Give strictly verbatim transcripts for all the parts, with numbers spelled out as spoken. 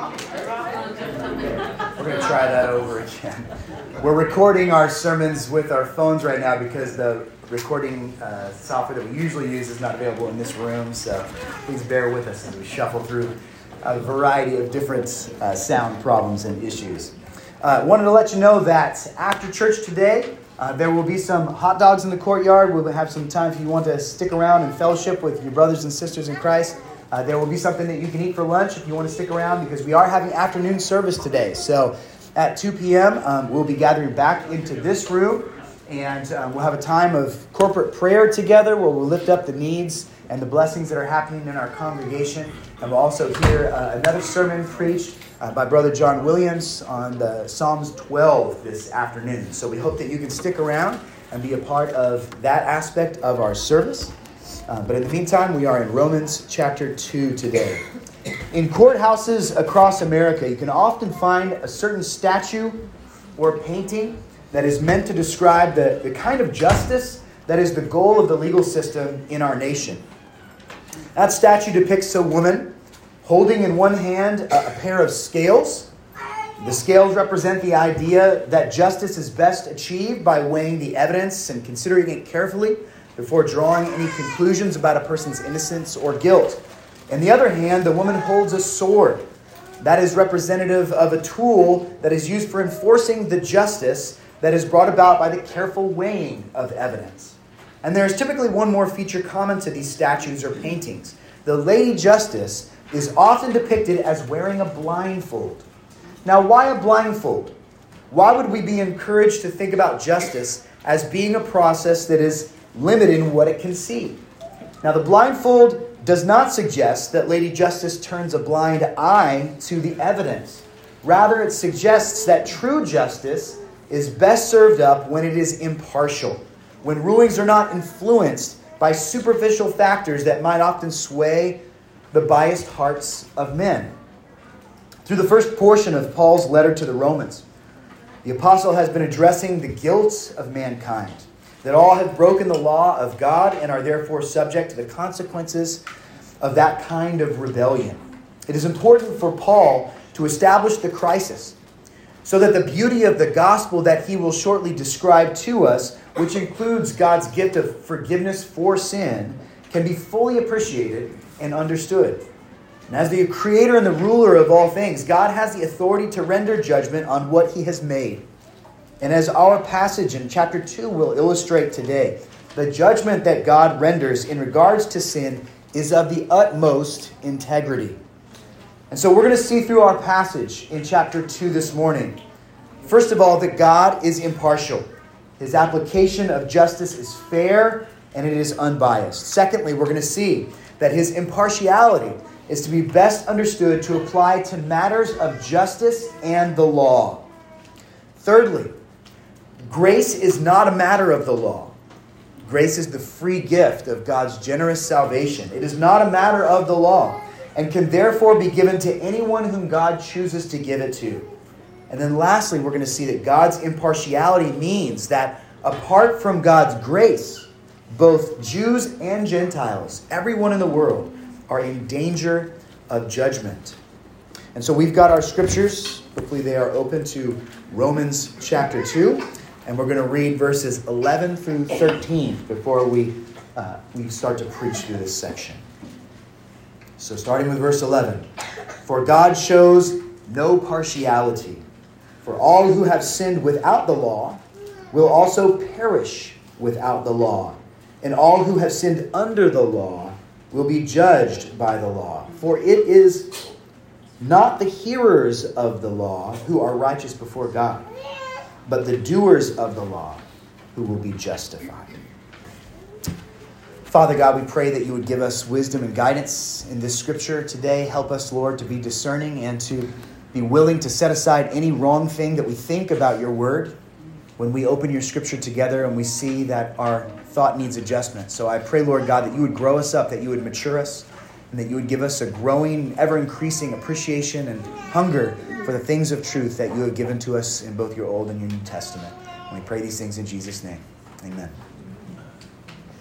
We're going to try that over again. We're recording our sermons with our phones right now because the recording uh, software that we usually use is not available in this room. So please bear with us as we shuffle through a variety of different uh, sound problems and issues. I uh, wanted to let you know that after church today, uh, there will be some hot dogs in the courtyard. We'll have some time if you want to stick around and fellowship with your brothers and sisters in Christ. Uh, there will be something that you can eat for lunch if you want to stick around, because we are having afternoon service today. So at two p.m., um, we'll be gathering back into this room, and um, we'll have a time of corporate prayer together where we'll lift up the needs and the blessings that are happening in our congregation. And we'll also hear uh, another sermon preached uh, by Brother John Williams on the Psalms twelve this afternoon. So we hope that you can stick around and be a part of that aspect of our service. Uh, but in the meantime, we are in Romans chapter two today. In courthouses across America, you can often find a certain statue or painting that is meant to describe the, the kind of justice that is the goal of the legal system in our nation. That statue depicts a woman holding in one hand a, a pair of scales. The scales represent the idea that justice is best achieved by weighing the evidence and considering it carefully before drawing any conclusions about a person's innocence or guilt. On the other hand, the woman holds a sword. That is representative of a tool that is used for enforcing the justice that is brought about by the careful weighing of evidence. And there is typically one more feature common to these statues or paintings. The Lady Justice is often depicted as wearing a blindfold. Now, why a blindfold? Why would we be encouraged to think about justice as being a process that is limited in what it can see? Now, the blindfold does not suggest that Lady Justice turns a blind eye to the evidence. Rather, it suggests that true justice is best served up when it is impartial, when rulings are not influenced by superficial factors that might often sway the biased hearts of men. Through the first portion of Paul's letter to the Romans, the apostle has been addressing the guilt of mankind, that all have broken the law of God and are therefore subject to the consequences of that kind of rebellion. It is important for Paul to establish the crisis so that the beauty of the gospel that he will shortly describe to us, which includes God's gift of forgiveness for sin, can be fully appreciated and understood. And as the creator and the ruler of all things, God has the authority to render judgment on what he has made. And as our passage in chapter two will illustrate today, the judgment that God renders in regards to sin is of the utmost integrity. And so we're going to see through our passage in chapter two this morning, first of all, that God is impartial. His application of justice is fair and it is unbiased. Secondly, we're going to see that his impartiality is to be best understood to apply to matters of justice and the law. Thirdly, grace is not a matter of the law. Grace is the free gift of God's generous salvation. It is not a matter of the law and can therefore be given to anyone whom God chooses to give it to. And then lastly, we're going to see that God's impartiality means that apart from God's grace, both Jews and Gentiles, everyone in the world, are in danger of judgment. And so we've got our scriptures. Hopefully they are open to Romans chapter two. And we're going to read verses eleven through thirteen before we, uh, we start to preach through this section. So starting with verse eleven. For God shows no partiality. For all who have sinned without the law will also perish without the law. And all who have sinned under the law will be judged by the law. For it is not the hearers of the law who are righteous before God, but the doers of the law who will be justified. Father God, we pray that you would give us wisdom and guidance in this scripture today. Help us, Lord, to be discerning and to be willing to set aside any wrong thing that we think about your word when we open your scripture together and we see that our thought needs adjustment. So I pray, Lord God, that you would grow us up, that you would mature us, and that you would give us a growing, ever-increasing appreciation and hunger for the things of truth that you have given to us in both your Old and your New Testament. And we pray these things in Jesus' name. Amen.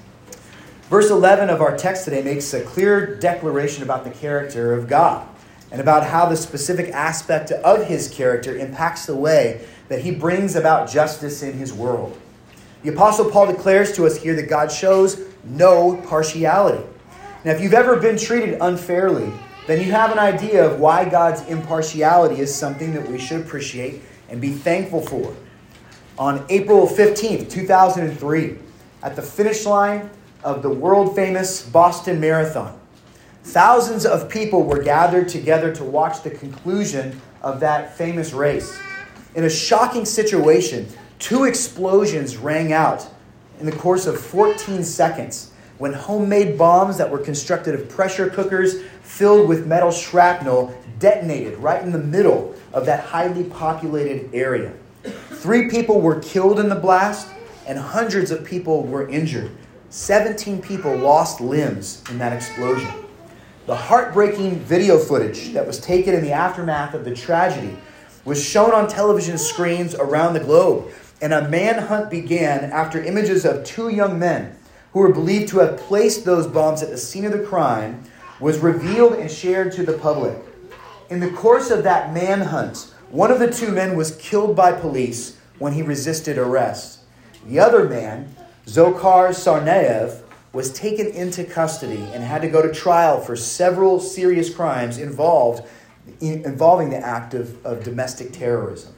Verse eleven of our text today makes a clear declaration about the character of God. and about how the specific aspect of his character impacts the way that he brings about justice in his world. The Apostle Paul declares to us here that God shows no partiality. Now, if you've ever been treated unfairly, then you have an idea of why God's impartiality is something that we should appreciate and be thankful for. On April fifteenth, two thousand three, at the finish line of the world-famous Boston Marathon, thousands of people were gathered together to watch the conclusion of that famous race. In a shocking situation, two explosions rang out in the course of fourteen seconds when homemade bombs that were constructed of pressure cookers filled with metal shrapnel detonated right in the middle of that highly populated area. Three people were killed in the blast, and hundreds of people were injured. Seventeen people lost limbs in that explosion. The heartbreaking video footage that was taken in the aftermath of the tragedy was shown on television screens around the globe, and a manhunt began after images of two young men who were believed to have placed those bombs at the scene of the crime was revealed and shared to the public. In the course of that manhunt, one of the two men was killed by police when he resisted arrest. The other man, Dzhokhar Tsarnaev, was taken into custody and had to go to trial for several serious crimes involved involving the act of, of domestic terrorism.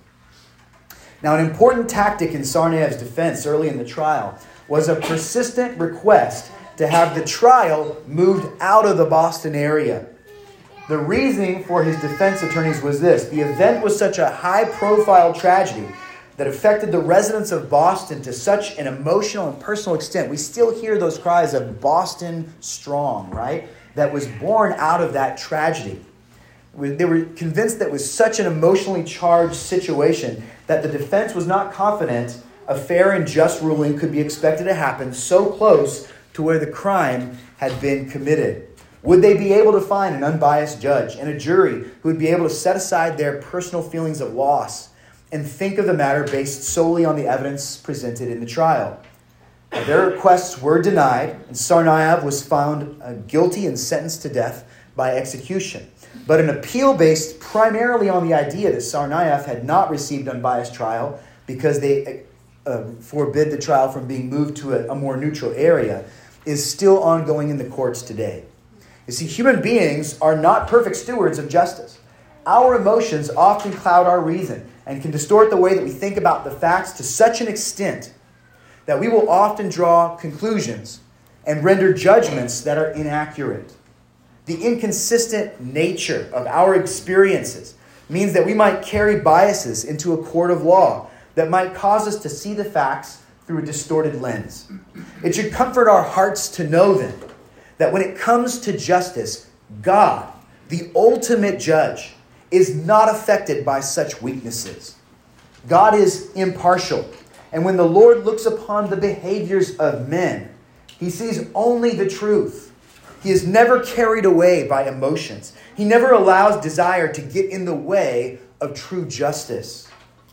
Now, an important tactic in Tsarnaev's defense early in the trial was a persistent request to have the trial moved out of the Boston area. The reasoning for his defense attorneys was this: the event was such a high-profile tragedy that affected the residents of Boston to such an emotional and personal extent. We still hear those cries of Boston strong, right? That was born out of that tragedy. They were convinced that it was such an emotionally charged situation that the defense was not confident a fair and just ruling could be expected to happen so close to where the crime had been committed. Would they be able to find an unbiased judge and a jury who would be able to set aside their personal feelings of loss and think of the matter based solely on the evidence presented in the trial? Now, their requests were denied, and Tsarnaev was found uh, guilty and sentenced to death by execution. But an appeal based primarily on the idea that Tsarnaev had not received unbiased trial because they uh, forbid the trial from being moved to a, a more neutral area is still ongoing in the courts today. You see, human beings are not perfect stewards of justice. Our emotions often cloud our reason and can distort the way that we think about the facts to such an extent that we will often draw conclusions and render judgments that are inaccurate. The inconsistent nature of our experiences means that we might carry biases into a court of law that might cause us to see the facts through a distorted lens. It should comfort our hearts to know then that when it comes to justice, God, the ultimate judge, is not affected by such weaknesses. God is impartial, and when the Lord looks upon the behaviors of men, he sees only the truth. He is never carried away by emotions. He never allows desire to get in the way of true justice.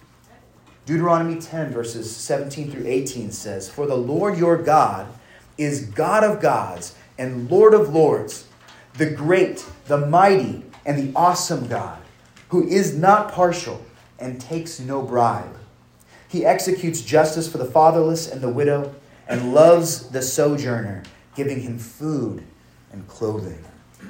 Deuteronomy ten, verses seventeen through eighteen says, "For the Lord your God is God of gods and Lord of lords, the great, the mighty, and the awesome God, who is not partial and takes no bribe. He executes justice for the fatherless and the widow and loves the sojourner, giving him food and clothing."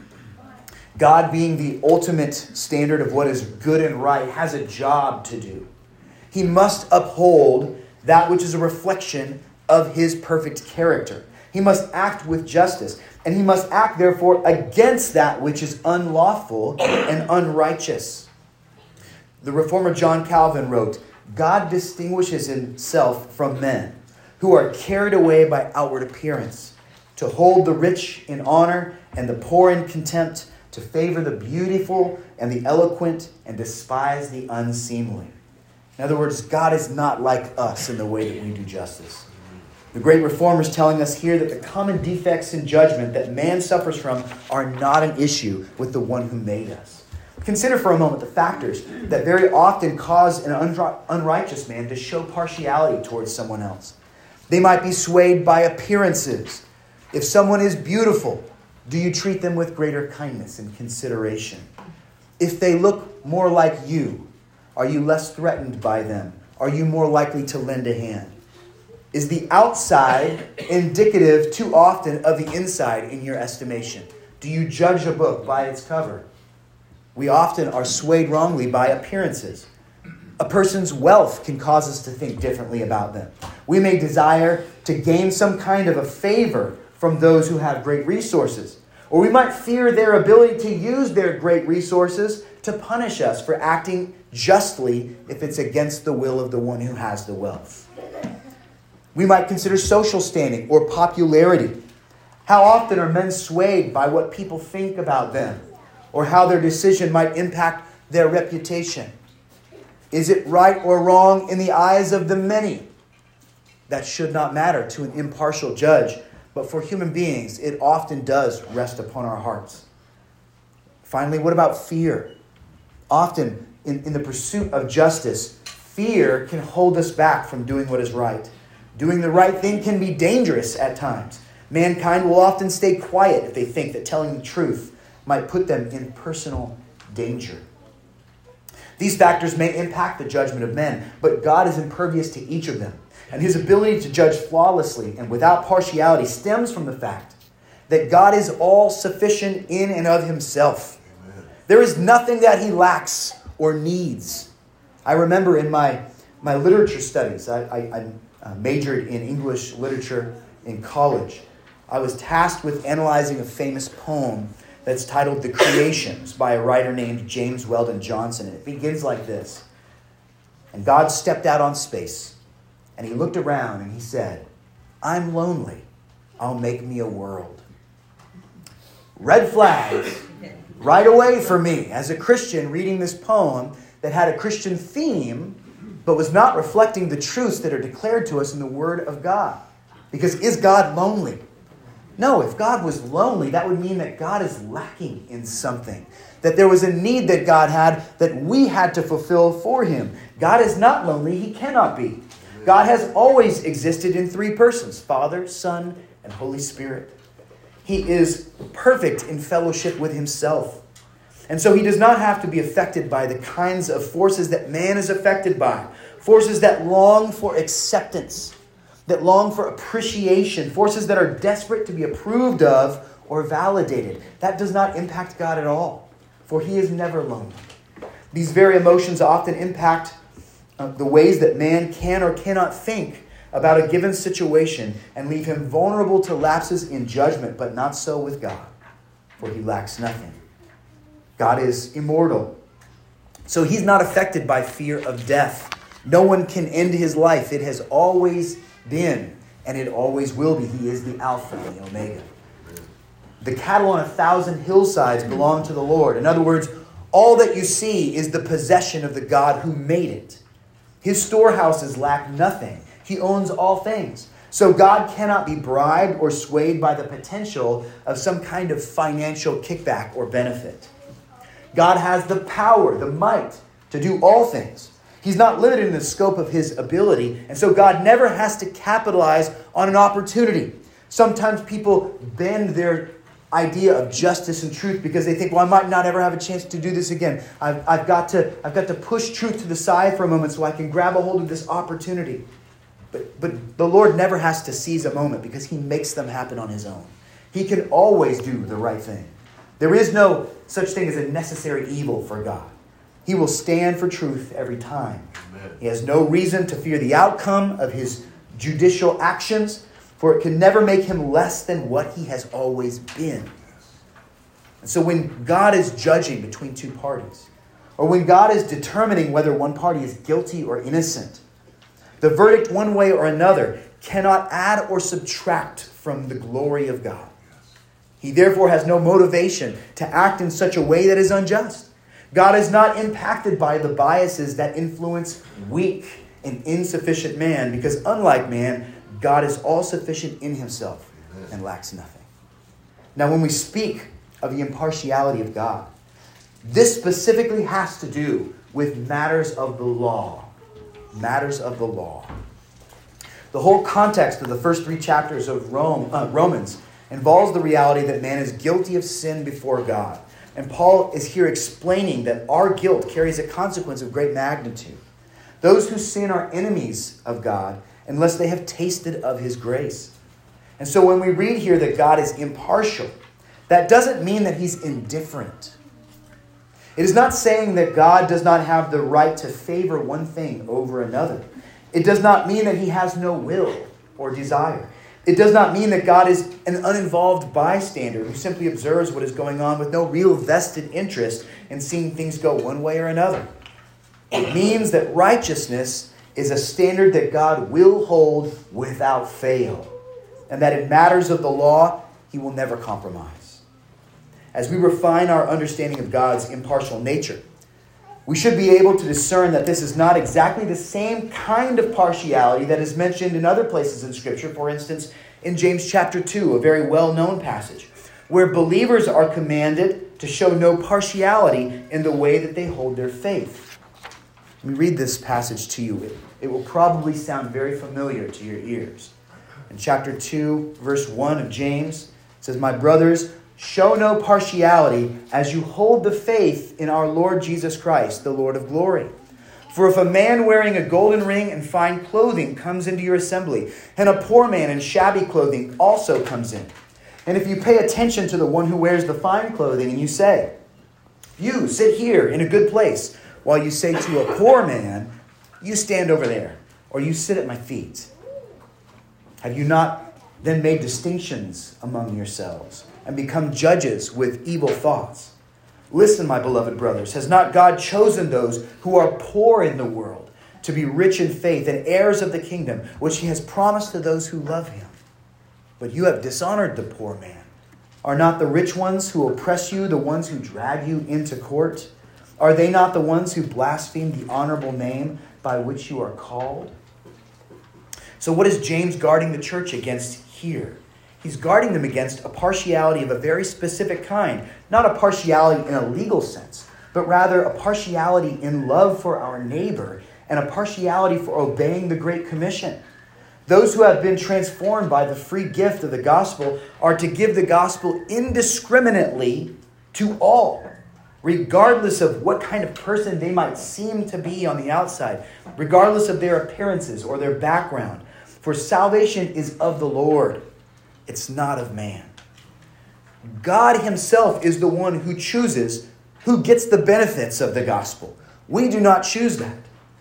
God, being the ultimate standard of what is good and right, has a job to do. He must uphold that which is a reflection of his perfect character. He must act with justice, and he must act, therefore, against that which is unlawful and unrighteous. The reformer John Calvin wrote, "God distinguishes himself from men who are carried away by outward appearance, to hold the rich in honor and the poor in contempt, to favor the beautiful and the eloquent and despise the unseemly." In other words, God is not like us in the way that we do justice. The great reformer is telling us here that the common defects in judgment that man suffers from are not an issue with the one who made us. Consider for a moment the factors that very often cause an unrighteous man to show partiality towards someone else. They might be swayed by appearances. If someone is beautiful, do you treat them with greater kindness and consideration? If they look more like you, are you less threatened by them? Are you more likely to lend a hand? Is the outside indicative too often of the inside in your estimation? Do you judge a book by its cover? We often are swayed wrongly by appearances. A person's wealth can cause us to think differently about them. We may desire to gain some kind of a favor from those who have great resources. Or we might fear their ability to use their great resources to punish us for acting justly if it's against the will of the one who has the wealth. We might consider social standing or popularity. How often are men swayed by what people think about them, or how their decision might impact their reputation? Is it right or wrong in the eyes of the many? That should not matter to an impartial judge, but for human beings, it often does rest upon our hearts. Finally, what about fear? Often, in, in the pursuit of justice, fear can hold us back from doing what is right. Doing the right thing can be dangerous at times. Mankind will often stay quiet if they think that telling the truth might put them in personal danger. These factors may impact the judgment of men, but God is impervious to each of them. And his ability to judge flawlessly and without partiality stems from the fact that God is all sufficient in and of himself. Amen. There is nothing that he lacks or needs. I remember in my, my literature studies, I, I, I majored in English literature in college. I was tasked with analyzing a famous poem that's titled The Creations by a writer named James Weldon Johnson. And it begins like this. And God stepped out on space, and he looked around and he said, I'm lonely. I'll make me a world. Red flags right away for me as a Christian reading this poem that had a Christian theme, but was not reflecting the truths that are declared to us in the Word of God. Because is God lonely? No, if God was lonely, that would mean that God is lacking in something. That there was a need that God had that we had to fulfill for him. God is not lonely. He cannot be. God has always existed in three persons, Father, Son, and Holy Spirit. He is perfect in fellowship with himself. And so he does not have to be affected by the kinds of forces that man is affected by. Forces that long for acceptance, that long for appreciation, forces that are desperate to be approved of or validated. That does not impact God at all, for he is never lonely. These very emotions often impact uh, the ways that man can or cannot think about a given situation and leave him vulnerable to lapses in judgment, but not so with God, for he lacks nothing. God is immortal, so he's not affected by fear of death. No one can end his life. It has always been, and it always will be. He is the Alpha and the Omega. The cattle on a thousand hillsides belong to the Lord. In other words, all that you see is the possession of the God who made it. His storehouses lack nothing. He owns all things. So God cannot be bribed or swayed by the potential of some kind of financial kickback or benefit. God has the power, the might to do all things. He's not limited in the scope of his ability, and so God never has to capitalize on an opportunity. Sometimes people bend their idea of justice and truth because they think, well, I might not ever have a chance to do this again. I've, I've got to, I've got to push truth to the side for a moment so I can grab a hold of this opportunity. But, but the Lord never has to seize a moment because he makes them happen on his own. He can always do the right thing. There is no such thing as a necessary evil for God. He will stand for truth every time. Amen. He has no reason to fear the outcome of his judicial actions, for it can never make him less than what he has always been. And so when God is judging between two parties, or when God is determining whether one party is guilty or innocent, the verdict one way or another cannot add or subtract from the glory of God. He therefore has no motivation to act in such a way that is unjust. God is not impacted by the biases that influence weak and insufficient man, because unlike man, God is all-sufficient in himself and lacks nothing. Now, when we speak of the impartiality of God, this specifically has to do with matters of the law. Matters of the law. The whole context of the first three chapters of Rome, uh, Romans involves the reality that man is guilty of sin before God. And Paul is here explaining that our guilt carries a consequence of great magnitude. Those who sin are enemies of God unless they have tasted of his grace. And so when we read here that God is impartial, that doesn't mean that he's indifferent. It is not saying that God does not have the right to favor one thing over another. It does not mean that he has no will or desire. It does not mean that God is an uninvolved bystander who simply observes what is going on with no real vested interest in seeing things go one way or another. It means that righteousness is a standard that God will hold without fail, and that in matters of the law, he will never compromise. As we refine our understanding of God's impartial nature, we should be able to discern that this is not exactly the same kind of partiality that is mentioned in other places in Scripture. For instance, in James chapter two, a very well-known passage, where believers are commanded to show no partiality in the way that they hold their faith. Let me read this passage to you. It, it will probably sound very familiar to your ears. In chapter two, verse one of James, it says, "My brothers, show no partiality as you hold the faith in our Lord Jesus Christ, the Lord of glory. For if a man wearing a golden ring and fine clothing comes into your assembly, and a poor man in shabby clothing also comes in, and if you pay attention to the one who wears the fine clothing, and you say, 'You sit here in a good place,' while you say to a poor man, 'You stand over there,' or 'You sit at my feet,' have you not then made distinctions among yourselves and become judges with evil thoughts? Listen, my beloved brothers, has not God chosen those who are poor in the world to be rich in faith and heirs of the kingdom, which he has promised to those who love him? But you have dishonored the poor man. Are not the rich ones who oppress you the ones who drag you into court? Are they not the ones who blaspheme the honorable name by which you are called?" So what is James guarding the church against here? He's guarding them against a partiality of a very specific kind. Not a partiality in a legal sense, but rather a partiality in love for our neighbor and a partiality for obeying the Great Commission. Those who have been transformed by the free gift of the gospel are to give the gospel indiscriminately to all, regardless of what kind of person they might seem to be on the outside, regardless of their appearances or their background. For salvation is of the Lord. It's not of man. God himself is the one who chooses who gets the benefits of the gospel. We do not choose that.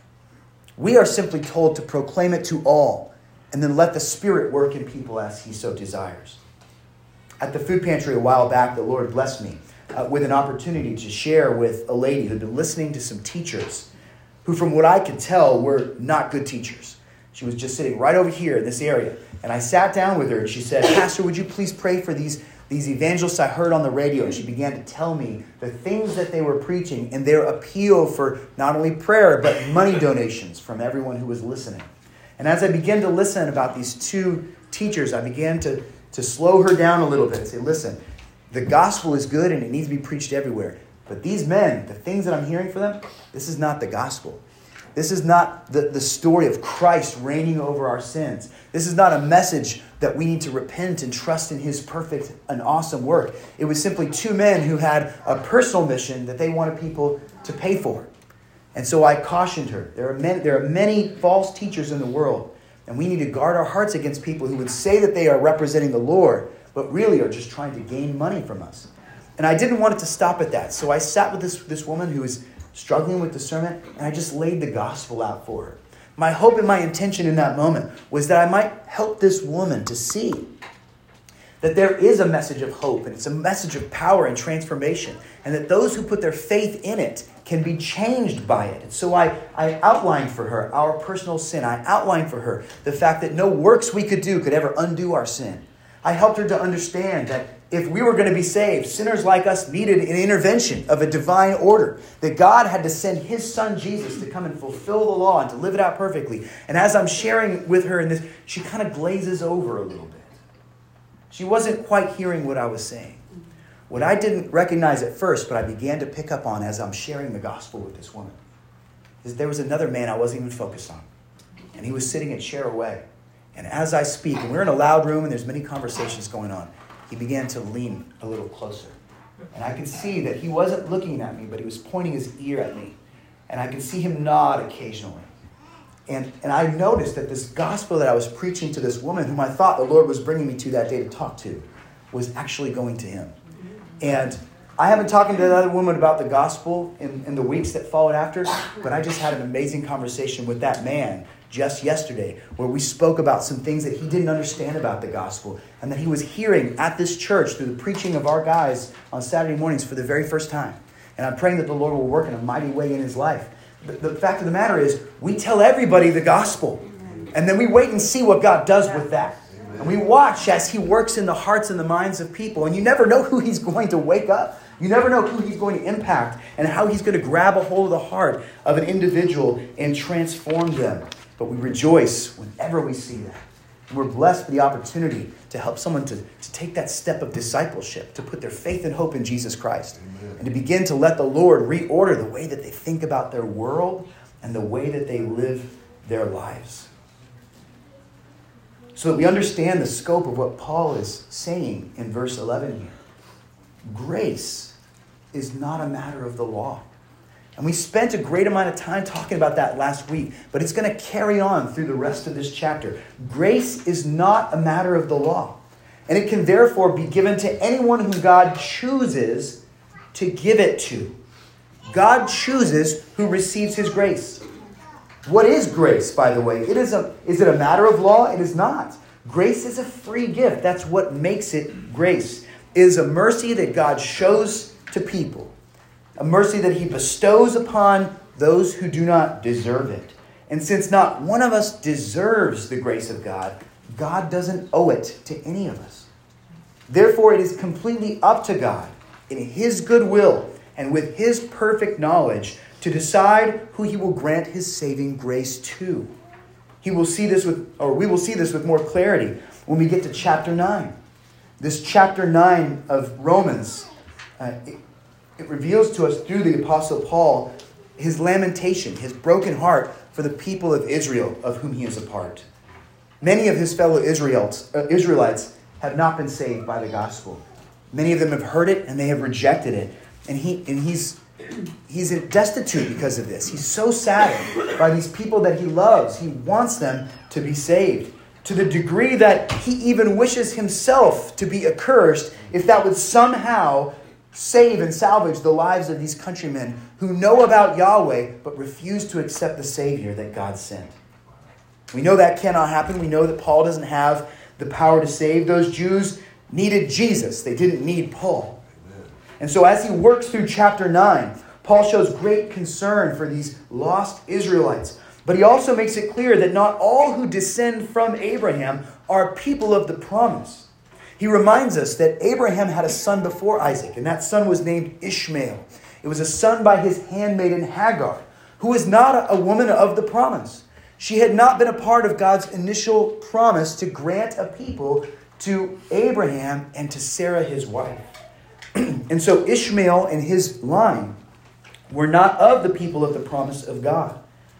We are simply told to proclaim it to all and then let the Spirit work in people as he so desires. At the food pantry a while back, the Lord blessed me uh, with an opportunity to share with a lady who had been listening to some teachers who, from what I could tell, were not good teachers. She was just sitting right over here in this area. And I sat down with her and she said, "Pastor, would you please pray for these, these evangelists I heard on the radio?" And she began to tell me the things that they were preaching and their appeal for not only prayer, but money donations from everyone who was listening. And as I began to listen about these two teachers, I began to, to slow her down a little bit and say, "Listen, the gospel is good and it needs to be preached everywhere. But these men, the things that I'm hearing from them, this is not the gospel. This is not the, the story of Christ reigning over our sins. This is not a message that we need to repent and trust in his perfect and awesome work. It was simply two men who had a personal mission that they wanted people to pay for." And so I cautioned her. There are many, there are many false teachers in the world, and we need to guard our hearts against people who would say that they are representing the Lord, but really are just trying to gain money from us. And I didn't want it to stop at that. So I sat with this, this woman who was struggling with discernment, and I just laid the gospel out for her. My hope and my intention in that moment was that I might help this woman to see that there is a message of hope, and it's a message of power and transformation, and that those who put their faith in it can be changed by it. And so I, I outlined for her our personal sin. I outlined for her the fact that no works we could do could ever undo our sin. I helped her to understand that if we were going to be saved, sinners like us needed an intervention of a divine order, that God had to send his son Jesus to come and fulfill the law and to live it out perfectly. And as I'm sharing with her in this, she kind of glazes over a little bit. She wasn't quite hearing what I was saying. What I didn't recognize at first, but I began to pick up on as I'm sharing the gospel with this woman, is there was another man I wasn't even focused on. And he was sitting a chair away. And as I speak, and we're in a loud room and there's many conversations going on, he began to lean a little closer. And I could see that he wasn't looking at me, but he was pointing his ear at me. And I could see him nod occasionally. And, and I noticed that this gospel that I was preaching to this woman, whom I thought the Lord was bringing me to that day to talk to, was actually going to him. And I haven't talked to that other woman about the gospel in, in the weeks that followed after, but I just had an amazing conversation with that man just yesterday, where we spoke about some things that he didn't understand about the gospel and that he was hearing at this church through the preaching of our guys on Saturday mornings for the very first time. And I'm praying that the Lord will work in a mighty way in his life. The, the fact of the matter is, we tell everybody the gospel, and then we wait and see what God does with that. And we watch as he works in the hearts and the minds of people. And you never know who he's going to wake up. You never know who he's going to impact and how he's going to grab a hold of the heart of an individual and transform them. But we rejoice whenever we see that. And we're blessed for the opportunity to help someone to, to take that step of discipleship, to put their faith and hope in Jesus Christ. Amen. And to begin to let the Lord reorder the way that they think about their world and the way that they live their lives. So that we understand the scope of what Paul is saying in verse eleven here. Grace is not a matter of the law. And we spent a great amount of time talking about that last week, but it's going to carry on through the rest of this chapter. Grace is not a matter of the law, and it can therefore be given to anyone whom God chooses to give it to. God chooses who receives his grace. What is grace, by the way? It is a, is it a matter of law? It is not. Grace is a free gift. That's what makes it grace. It is a mercy that God shows to people. A mercy that he bestows upon those who do not deserve it. And since not one of us deserves the grace of God, God doesn't owe it to any of us. Therefore, it is completely up to God in his goodwill and with his perfect knowledge to decide who he will grant his saving grace to. He will see this with, or we will see this with more clarity when we get to chapter nine. This chapter nine of Romans, uh, it, it reveals to us through the Apostle Paul his lamentation, his broken heart for the people of Israel of whom he is a part. Many of his fellow Israelites, uh, Israelites have not been saved by the gospel. Many of them have heard it and they have rejected it. And he and he's he's destitute because of this. He's so saddened by these people that he loves. He wants them to be saved, to the degree that he even wishes himself to be accursed if that would somehow save and salvage the lives of these countrymen who know about Yahweh but refuse to accept the Savior that God sent. We know that cannot happen. We know that Paul doesn't have the power to save. Those Jews needed Jesus. They didn't need Paul. Amen. And so as he works through chapter nine, Paul shows great concern for these lost Israelites. But he also makes it clear that not all who descend from Abraham are people of the promise. He reminds us that Abraham had a son before Isaac, and that son was named Ishmael. It was a son by his handmaiden Hagar, who was not a woman of the promise. She had not been a part of God's initial promise to grant a people to Abraham and to Sarah, his wife. And so Ishmael and his line were not of the people of the promise of God.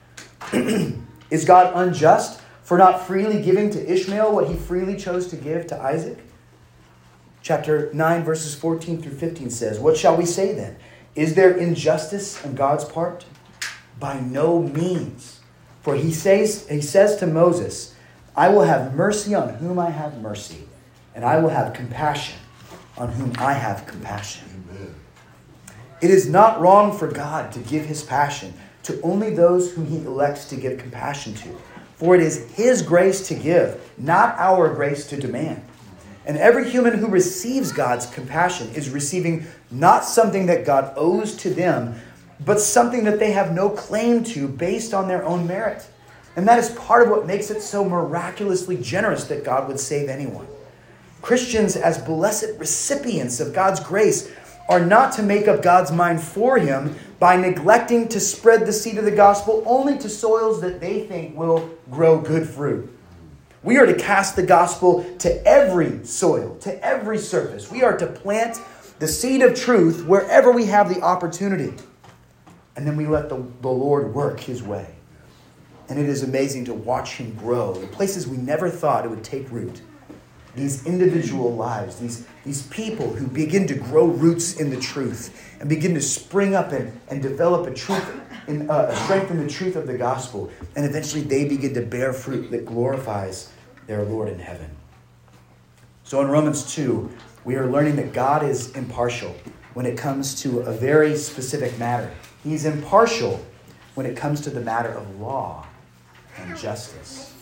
Is God unjust for not freely giving to Ishmael what he freely chose to give to Isaac? Chapter nine, verses fourteen through fifteen says, "What shall we say then? Is there injustice on God's part? By no means. For he says, he says to Moses, I will have mercy on whom I have mercy, and I will have compassion on whom I have compassion." Amen. It is not wrong for God to give his passion to only those whom he elects to give compassion to. For it is his grace to give, not our grace to demand. And every human who receives God's compassion is receiving not something that God owes to them, but something that they have no claim to based on their own merit. And that is part of what makes it so miraculously generous that God would save anyone. Christians, as blessed recipients of God's grace, are not to make up God's mind for him by neglecting to spread the seed of the gospel only to soils that they think will grow good fruit. We are to cast the gospel to every soil, to every surface. We are to plant the seed of truth wherever we have the opportunity. And then we let the, the Lord work his way. And it is amazing to watch him grow in places we never thought it would take root. these individual lives, these, these people who begin to grow roots in the truth and begin to spring up and, and develop a truth, in, uh, a strength in the truth of the gospel. And eventually they begin to bear fruit that glorifies their Lord in heaven. So in Romans two, we are learning that God is impartial when it comes to a very specific matter. He's impartial when it comes to the matter of law and justice.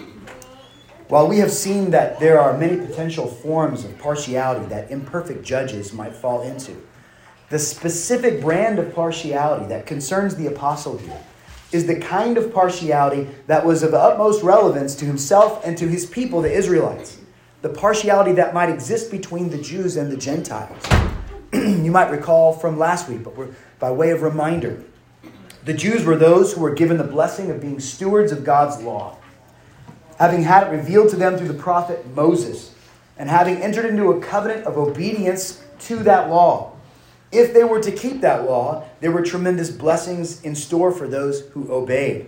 While we have seen that there are many potential forms of partiality that imperfect judges might fall into, the specific brand of partiality that concerns the apostle here is the kind of partiality that was of utmost relevance to himself and to his people, the Israelites. The partiality that might exist between the Jews and the Gentiles. You might recall from last week, but we're, by way of reminder, the Jews were those who were given the blessing of being stewards of God's law, having had it revealed to them through the prophet Moses, and having entered into a covenant of obedience to that law. If they were to keep that law, there were tremendous blessings in store for those who obeyed.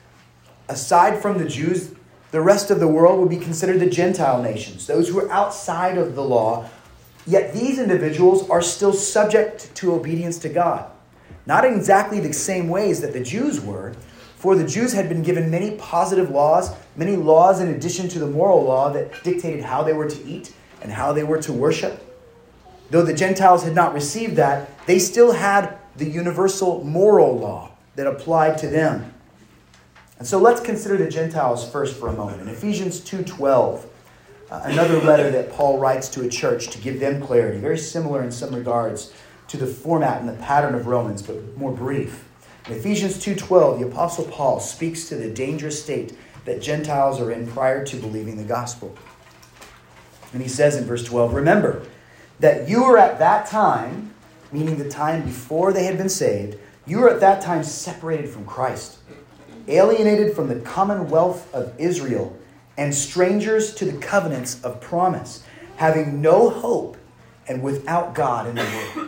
Aside from the Jews, the rest of the world would be considered the Gentile nations, those who are outside of the law. Yet these individuals are still subject to obedience to God. Not in exactly the same ways that the Jews were, for the Jews had been given many positive laws, many laws in addition to the moral law that dictated how they were to eat and how they were to worship. Though the Gentiles had not received that, they still had the universal moral law that applied to them. And so let's consider the Gentiles first for a moment. In Ephesians two twelve, uh, another letter that Paul writes to a church to give them clarity, very similar in some regards to the format and the pattern of Romans, but more brief. In Ephesians two twelve, the Apostle Paul speaks to the dangerous state that Gentiles are in prior to believing the gospel. And he says in verse twelve, "Remember that you were at that time," meaning the time before they had been saved, "you were at that time separated from Christ, alienated from the commonwealth of Israel, and strangers to the covenants of promise, having no hope and without God in the world."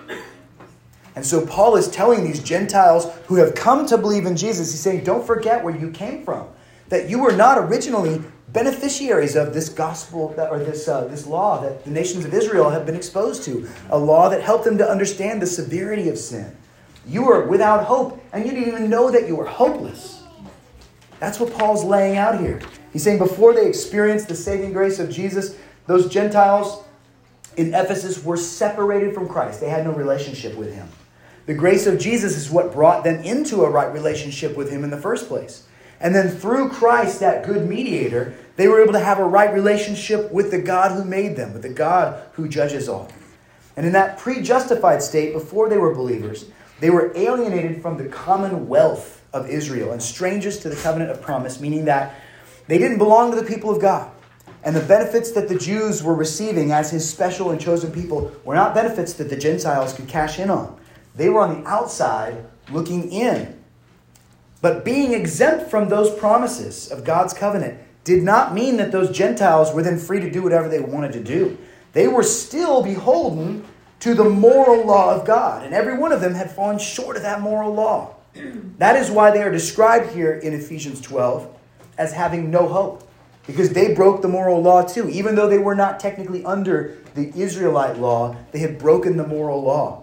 And so Paul is telling these Gentiles who have come to believe in Jesus, he's saying, don't forget where you came from, that you were not originally beneficiaries of this gospel that, or this uh, this law that the nations of Israel have been exposed to, a law that helped them to understand the severity of sin. You were without hope, and you didn't even know that you were hopeless. That's what Paul's laying out here. He's saying before they experienced the saving grace of Jesus, those Gentiles in Ephesus were separated from Christ. They had no relationship with him. The grace of Jesus is what brought them into a right relationship with him in the first place. And then through Christ, that good mediator, they were able to have a right relationship with the God who made them, with the God who judges all. And in that pre-justified state, before they were believers, they were alienated from the commonwealth of Israel and strangers to the covenant of promise, meaning that they didn't belong to the people of God. And the benefits that the Jews were receiving as his special and chosen people were not benefits that the Gentiles could cash in on. They were on the outside looking in. But being exempt from those promises of God's covenant did not mean that those Gentiles were then free to do whatever they wanted to do. They were still beholden to the moral law of God. And every one of them had fallen short of that moral law. That is why they are described here in Ephesians twelve as having no hope. Because they broke the moral law too. Even though they were not technically under the Israelite law, they had broken the moral law.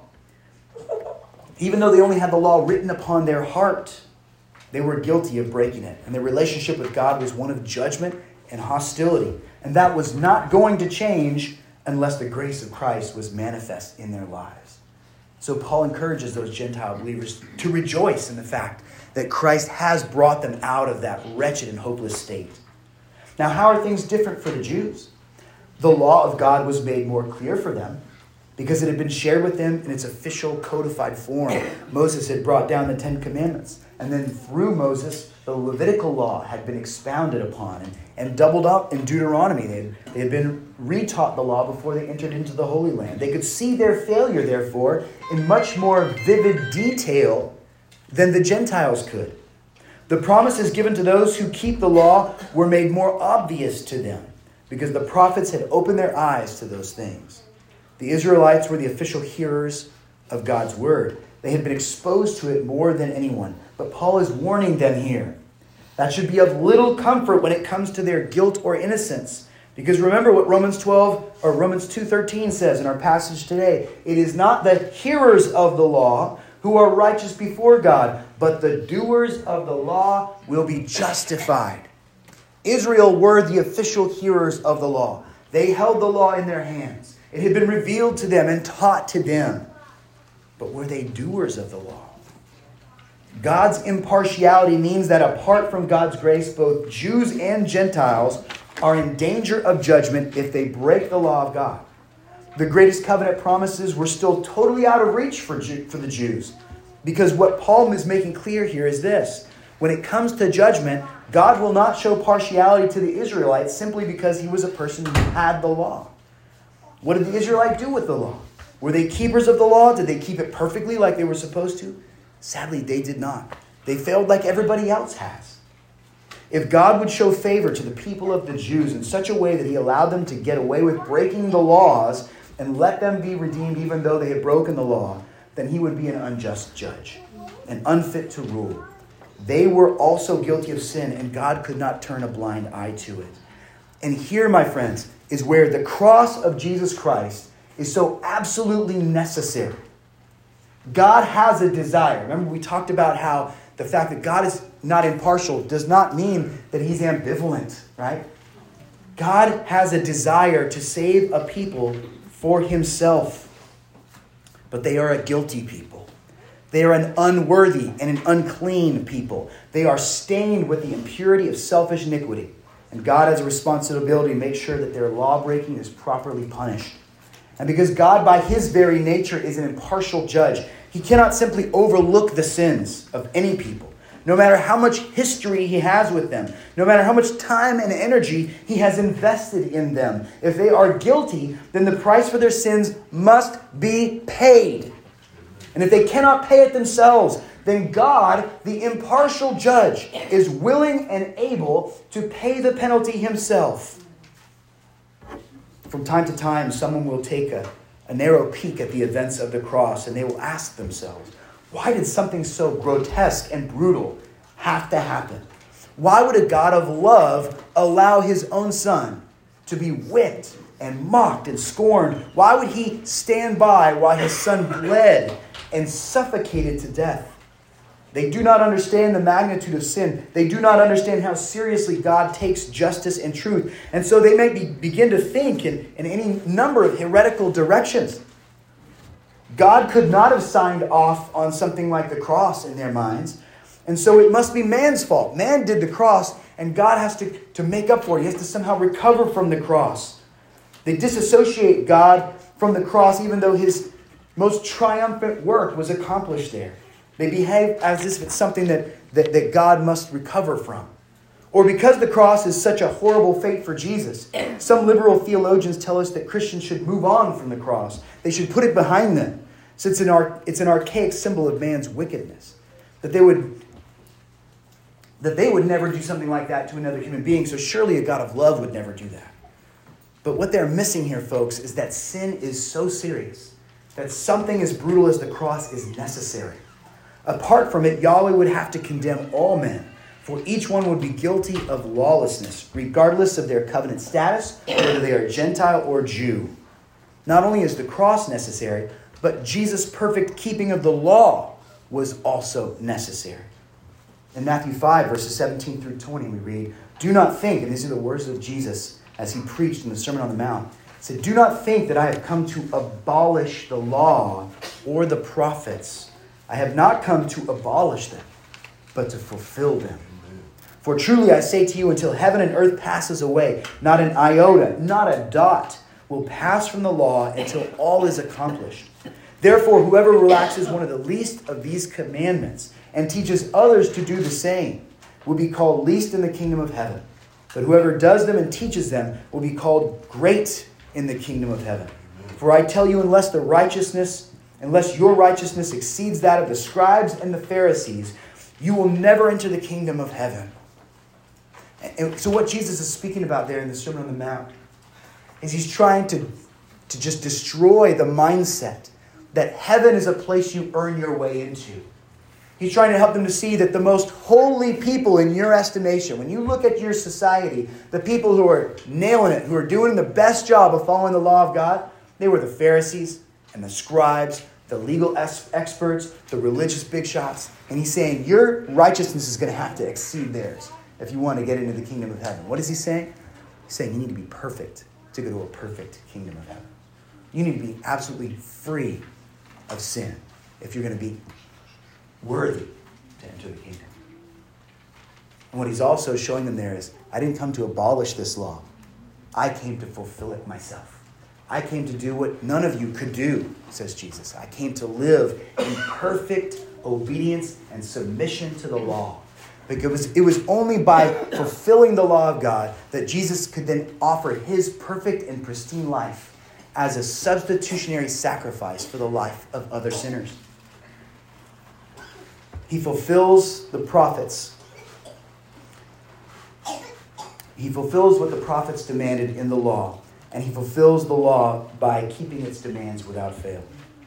Even though they only had the law written upon their heart, they were guilty of breaking it. And their relationship with God was one of judgment and hostility. And that was not going to change unless the grace of Christ was manifest in their lives. So Paul encourages those Gentile believers to rejoice in the fact that Christ has brought them out of that wretched and hopeless state. Now, how are things different for the Jews? The law of God was made more clear for them because it had been shared with them in its official codified form. Moses had brought down the Ten Commandments. And then through Moses, the Levitical law had been expounded upon and, and doubled up in Deuteronomy. They had, they had been retaught the law before they entered into the Holy Land. They could see their failure, therefore, in much more vivid detail than the Gentiles could. The promises given to those who keep the law were made more obvious to them because the prophets had opened their eyes to those things. The Israelites were the official hearers of God's word. They had been exposed to it more than anyone. But Paul is warning them here. That should be of little comfort when it comes to their guilt or innocence, Because remember what Romans twelve or Romans two thirteen says in our passage today. It is not the hearers of the law who are righteous before God, but the doers of the law will be justified. Israel were the official hearers of the law. They held the law in their hands. It had been revealed to them and taught to them. But were they doers of the law? God's impartiality means that apart from God's grace, both Jews and Gentiles are in danger of judgment if they break the law of God. The greatest covenant promises were still totally out of reach for, Jew, for the Jews. Because what Paul is making clear here is this. When it comes to judgment, God will not show partiality to the Israelites simply because he was a person who had the law. What did the Israelites do with the law? Were they keepers of the law? Did they keep it perfectly like they were supposed to? Sadly, they did not. They failed like everybody else has. If God would show favor to the people of the Jews in such a way that he allowed them to get away with breaking the laws and let them be redeemed even though they had broken the law, then he would be an unjust judge and unfit to rule. They were also guilty of sin, and God could not turn a blind eye to it. And here, my friends, is where the cross of Jesus Christ is so absolutely necessary. God has a desire. Remember, we talked about how the fact that God is not impartial does not mean that he's ambivalent, right? God has a desire to save a people for himself. But they are a guilty people. They are an unworthy and an unclean people. They are stained with the impurity of selfish iniquity. And God has a responsibility to make sure that their law-breaking is properly punished. And because God, by his very nature, is an impartial judge, he cannot simply overlook the sins of any people. No matter how much history he has with them, no matter how much time and energy he has invested in them, if they are guilty, then the price for their sins must be paid. And if they cannot pay it themselves, then God, the impartial judge, is willing and able to pay the penalty himself. From time to time, someone will take a, a narrow peek at the events of the cross, and they will ask themselves, why did something so grotesque and brutal have to happen? Why would a God of love allow his own son to be whipped and mocked and scorned? Why would he stand by while his son bled and suffocated to death? They do not understand the magnitude of sin. They do not understand how seriously God takes justice and truth. And so they may be, begin to think in, in any number of heretical directions. God could not have signed off on something like the cross in their minds. And so it must be man's fault. Man did the cross, and God has to, to make up for it. He has to somehow recover from the cross. They disassociate God from the cross, even though his most triumphant work was accomplished there. They behave as if it's something that, that, that God must recover from. Or because the cross is such a horrible fate for Jesus, some liberal theologians tell us that Christians should move on from the cross. They should put it behind them, since it's an, ar- it's an archaic symbol of man's wickedness. That they would that they would never do something like that to another human being, so surely a God of love would never do that. But what they're missing here, folks, is that sin is so serious that something as brutal as the cross is necessary. Apart from it, Yahweh would have to condemn all men, for each one would be guilty of lawlessness, regardless of their covenant status, whether they are Gentile or Jew. Not only is the cross necessary, but Jesus' perfect keeping of the law was also necessary. In Matthew five, verses seventeen through twenty, we read, "Do not think," and these are the words of Jesus as he preached in the Sermon on the Mount. He said, "Do not think that I have come to abolish the law or the prophets. I have not come to abolish them, but to fulfill them. For truly I say to you, until heaven and earth passes away, not an iota, not a dot will pass from the law until all is accomplished. Therefore, whoever relaxes one of the least of these commandments and teaches others to do the same will be called least in the kingdom of heaven. But whoever does them and teaches them will be called great in the kingdom of heaven. For I tell you, unless the righteousness, unless your righteousness exceeds that of the scribes and the Pharisees, you will never enter the kingdom of heaven." And so what Jesus is speaking about there in the Sermon on the Mount is he's trying to, to just destroy the mindset that heaven is a place you earn your way into. He's trying to help them to see that the most holy people in your estimation, when you look at your society, the people who are nailing it, who are doing the best job of following the law of God, they were the Pharisees and the scribes, the legal experts, the religious big shots. And he's saying your righteousness is going to have to exceed theirs if you want to get into the kingdom of heaven. What is he saying? He's saying you need to be perfect to go to a perfect kingdom of heaven. You need to be absolutely free of sin if you're going to be worthy to enter the kingdom. And what he's also showing them there is, I didn't come to abolish this law. I came to fulfill it myself. I came to do what none of you could do, says Jesus. I came to live in perfect obedience and submission to the law. Because it was, it was only by fulfilling the law of God that Jesus could then offer his perfect and pristine life as a substitutionary sacrifice for the life of other sinners. He fulfills the prophets. He fulfills what the prophets demanded in the law. And he fulfills the law by keeping its demands without fail.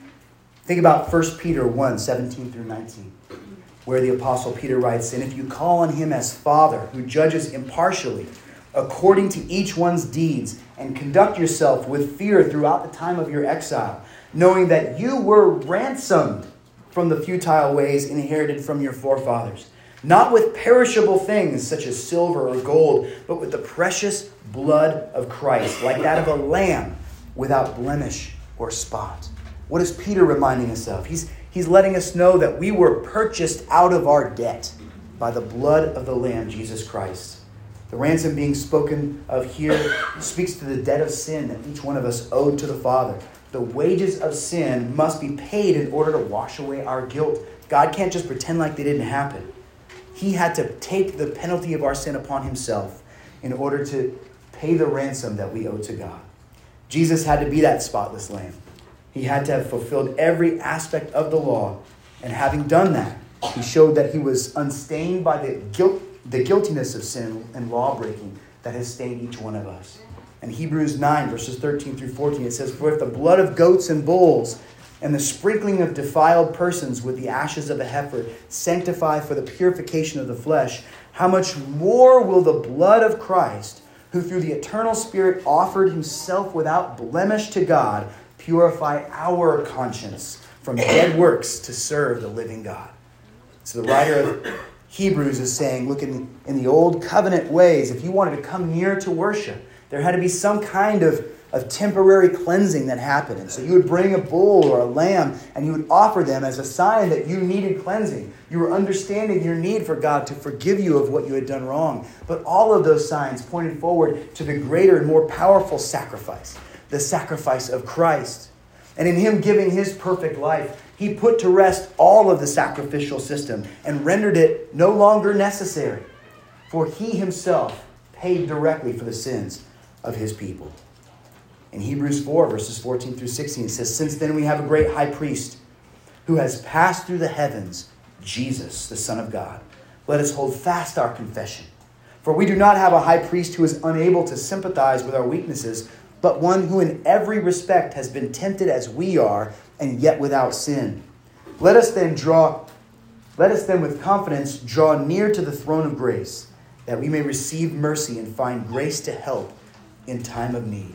Think about First Peter one, seventeen through nineteen, where the Apostle Peter writes, and if you call on him as Father, who judges impartially, according to each one's deeds, and conduct yourself with fear throughout the time of your exile, knowing that you were ransomed from the futile ways inherited from your forefathers, not with perishable things such as silver or gold, but with the precious blood of Christ, like that of a lamb without blemish or spot. What is Peter reminding us of? He's, he's letting us know that we were purchased out of our debt by the blood of the Lamb, Jesus Christ. The ransom being spoken of here speaks to the debt of sin that each one of us owed to the Father. The wages of sin must be paid in order to wash away our guilt. God can't just pretend like they didn't happen. He had to take the penalty of our sin upon himself in order to pay the ransom that we owe to God. Jesus had to be that spotless lamb. He had to have fulfilled every aspect of the law. And having done that, he showed that he was unstained by the guilt, the guiltiness of sin and law breaking that has stained each one of us. In Hebrews nine, verses thirteen through fourteen, it says, for if the blood of goats and bulls and the sprinkling of defiled persons with the ashes of a heifer sanctify for the purification of the flesh, how much more will the blood of Christ, who through the eternal Spirit offered himself without blemish to God, purify our conscience from dead works to serve the living God. So the writer of Hebrews is saying, look, in, in the old covenant ways, if you wanted to come near to worship, there had to be some kind of, of temporary cleansing that happened. And so you would bring a bull or a lamb and you would offer them as a sign that you needed cleansing. You were understanding your need for God to forgive you of what you had done wrong. But all of those signs pointed forward to the greater and more powerful sacrifice, the sacrifice of Christ. And in him giving his perfect life, he put to rest all of the sacrificial system and rendered it no longer necessary. For he himself paid directly for the sins of his people. In Hebrews four, verses fourteen through sixteen, it says, since then we have a great high priest who has passed through the heavens, Jesus, the Son of God. Let us hold fast our confession. For we do not have a high priest who is unable to sympathize with our weaknesses, but one who in every respect has been tempted as we are, and yet without sin. Let us then draw, let us then with confidence draw near to the throne of grace, that we may receive mercy and find grace to help in time of need.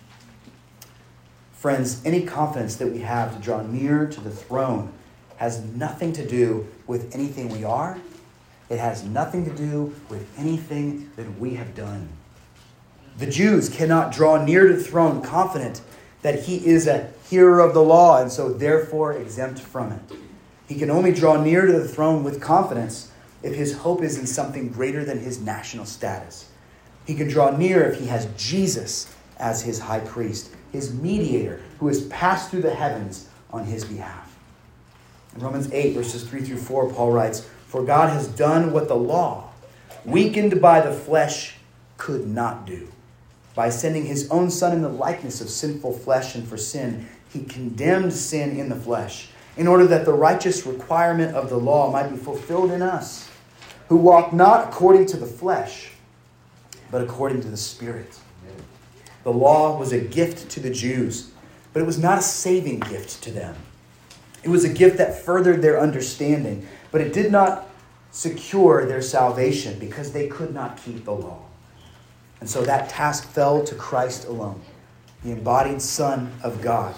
Friends, any confidence that we have to draw near to the throne has nothing to do with anything we are. It has nothing to do with anything that we have done. The Jews cannot draw near to the throne confident that he is a hearer of the law and so therefore exempt from it. He can only draw near to the throne with confidence if his hope is in something greater than his national status. He can draw near if he has Jesus as his high priest, his mediator, who has passed through the heavens on his behalf. In Romans eight, verses three through four, Paul writes, for God has done what the law, weakened by the flesh, could not do. By sending his own Son in the likeness of sinful flesh and for sin, he condemned sin in the flesh, in order that the righteous requirement of the law might be fulfilled in us, who walk not according to the flesh, but according to the Spirit. The law was a gift to the Jews, but it was not a saving gift to them. It was a gift that furthered their understanding, but but it did not secure their salvation because they could not keep the law. And so that task fell to Christ alone, the embodied Son of God.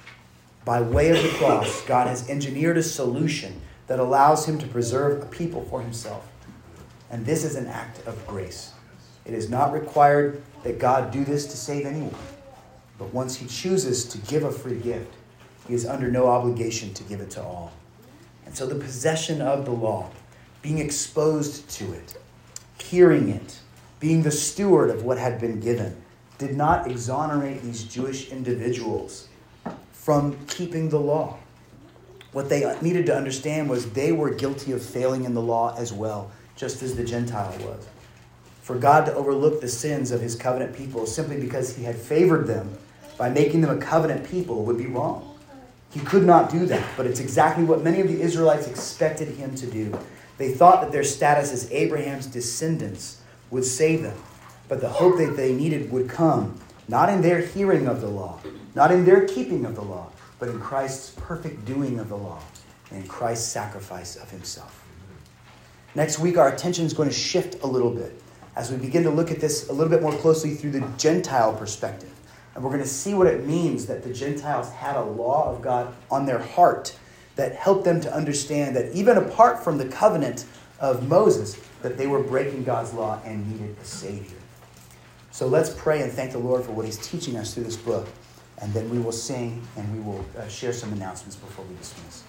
By way of the cross, God has engineered a solution that allows him to preserve a people for himself. And this is an act of grace. It is not required that God do this to save anyone. But once he chooses to give a free gift, he is under no obligation to give it to all. And so the possession of the law, being exposed to it, hearing it, being the steward of what had been given, did not exonerate these Jewish individuals from keeping the law. What they needed to understand was they were guilty of failing in the law as well, just as the Gentile was. For God to overlook the sins of his covenant people simply because he had favored them by making them a covenant people would be wrong. He could not do that, but it's exactly what many of the Israelites expected him to do. They thought that their status as Abraham's descendants would save them, but the hope that they needed would come not in their hearing of the law, not in their keeping of the law, but in Christ's perfect doing of the law and in Christ's sacrifice of himself. Next week, our attention is going to shift a little bit as we begin to look at this a little bit more closely through the Gentile perspective. And we're going to see what it means that the Gentiles had a law of God on their heart that helped them to understand that even apart from the covenant of Moses, that they were breaking God's law and needed a Savior. So let's pray and thank the Lord for what he's teaching us through this book. And then we will sing and we will uh, share some announcements before we dismiss.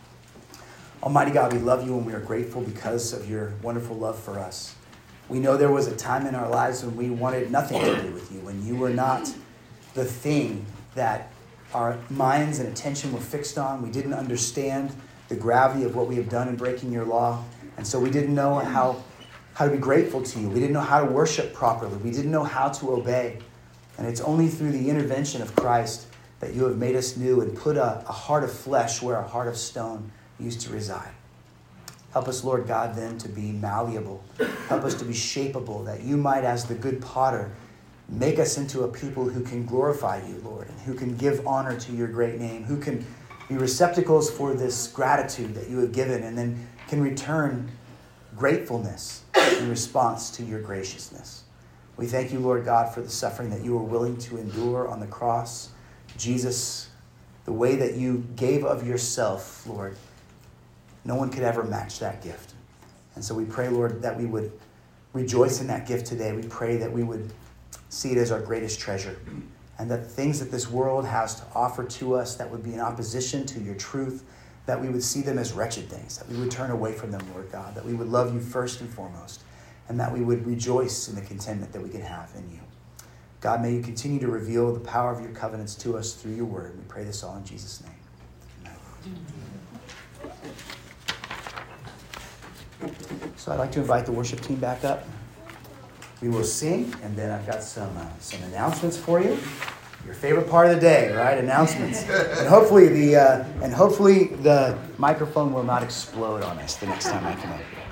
Almighty God, we love you and we are grateful because of your wonderful love for us. We know there was a time in our lives when we wanted nothing to do with you, when you were not the thing that our minds and attention were fixed on. We didn't understand the gravity of what we have done in breaking your law. And so we didn't know how, how to be grateful to you. We didn't know how to worship properly. We didn't know how to obey. And it's only through the intervention of Christ that you have made us new and put a, a heart of flesh where a heart of stone used to reside. Help us, Lord God, then to be malleable. Help us to be shapeable, that you might, as the good potter, make us into a people who can glorify you, Lord, and who can give honor to your great name, who can be receptacles for this gratitude that you have given, and then can return gratefulness in response to your graciousness. We thank you, Lord God, for the suffering that you were willing to endure on the cross. Jesus, the way that you gave of yourself, Lord, no one could ever match that gift. And so we pray, Lord, that we would rejoice in that gift today. We pray that we would see it as our greatest treasure, and that the things that this world has to offer to us that would be in opposition to your truth, that we would see them as wretched things, that we would turn away from them, Lord God, that we would love you first and foremost, and that we would rejoice in the contentment that we can have in you. God, may you continue to reveal the power of your covenants to us through your word. We pray this all in Jesus' name. Amen. So I'd like to invite the worship team back up. We will sing, and then I've got some uh, some announcements for you. Your favorite part of the day, right? Announcements. And hopefully the uh, and hopefully the microphone will not explode on us the next time I come up here.